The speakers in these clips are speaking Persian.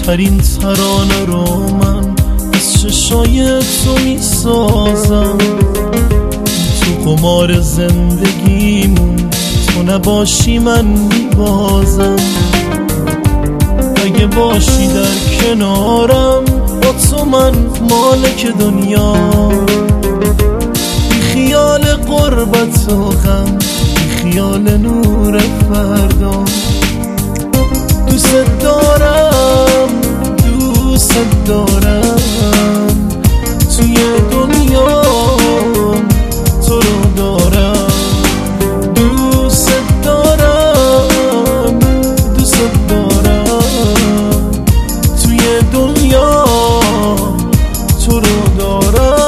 بهترین ترانه رو من از چشای تو میسازم. تو قمار زندگیمون تو نباشی من میبازم. اگه باشی در کنارم با تو من مالک دنیا. بی خیال قربت و غم، بی خیال نور فردا. دوست دارم دوست دارم توی دنیا تو رو دارم. دوست دارم دوست دارم توی دنیا تو رو دارم.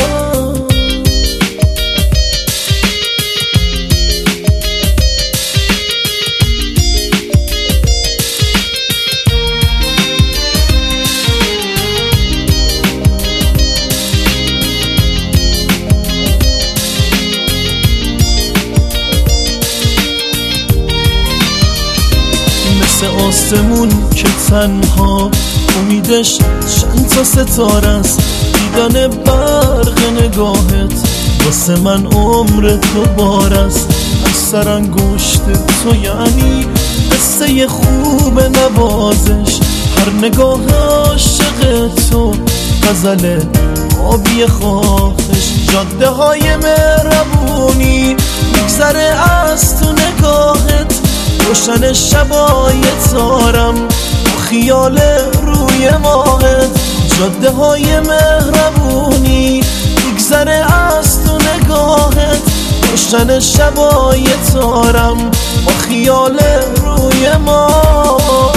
مثل آسمون که تنها امیدش چند تا ستاره است. دیدن برق نگاهت واسه من عمر تو بار است. اکثر انگشت تو یعنی قصه خوب نوازش. هر نگاه عاشق تو غزل آبی خواهش. جاده های مهربونی میگذره از تو نگاهت. روشن شبای تارم با خیال روی ماهت. جاده های مهربونی میگذره از تو نگاهت. روشن شبای تارم با خیال روی ماهت.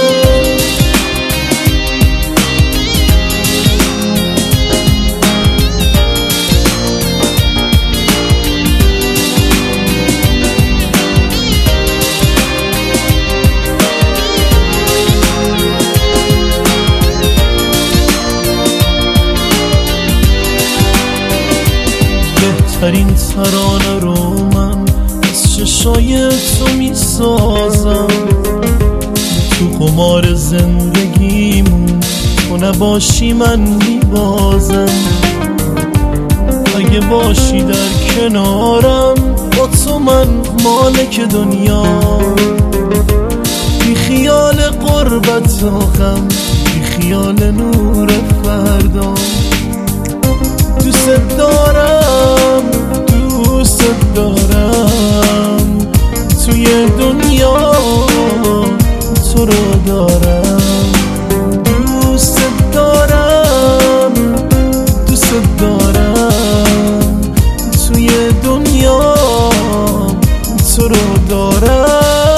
بهترین ترانه رو من از چشای تو میسازم. تو قمار زندگیمون تو نباشی من میبازم. اگه باشی در کنارم با تو من مالک دنیا. بی خیال قربت و غم، بی خیال نور فردا. دوست دارم دوست دارم توی دنیا تو رو دارم. دوست دارم دوست دارم توی دنیا تو رو دارم.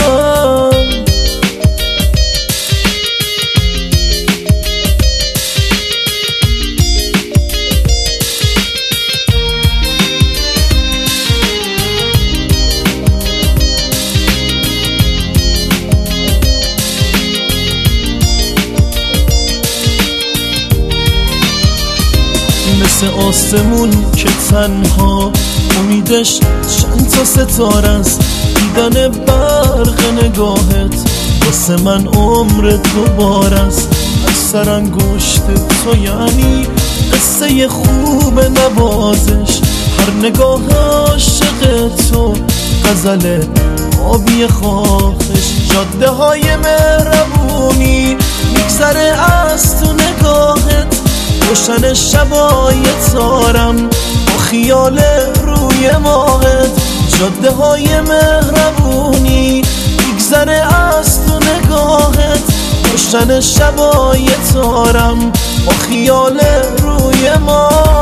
مثل آسمون که تنها امیدش چند تا ستاره است. دیدن برق نگاهت واسه من عمر تو بار است. اکثر انگشت تو یعنی قصه خوب نوازش. هر نگاه عاشق تو غزل آبی خواهش. جاده های مهربونی میگذره از تو نگاهت. روشن شبای تارم با خیال روی ماهت. جاده های مهربونی میگذره از تو نگاهت. روشن شبای تارم با خیال روی ماهت.